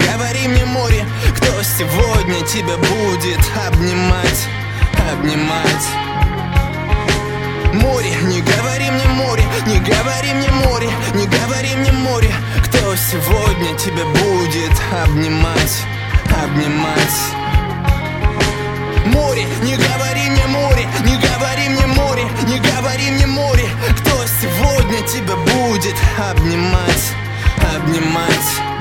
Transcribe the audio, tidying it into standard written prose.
говори мне, море, кто сегодня тебя будет обнимать, обнимать. Море, не говори мне, море, не говори мне, море, не говори мне, море, кто сегодня тебя будет обнимать, обнимать. Море, не говори мне, море, не говори мне, море, не говори мне, море, кто сегодня тебя будет обнимать, обнимать.